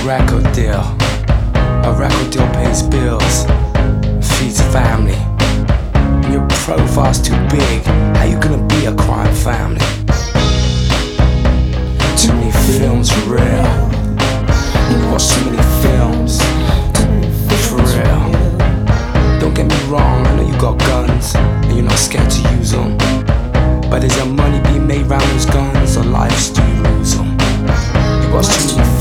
record deal. A record deal pays bills, feeds a family. And your profile's too big, how you gonna be a crime family? Too many films for real. You watch too many films for real. Don't get me wrong, I know you got guns and you're not scared to use them. But is there money being made round those guns, or lives do you lose them? You watch too many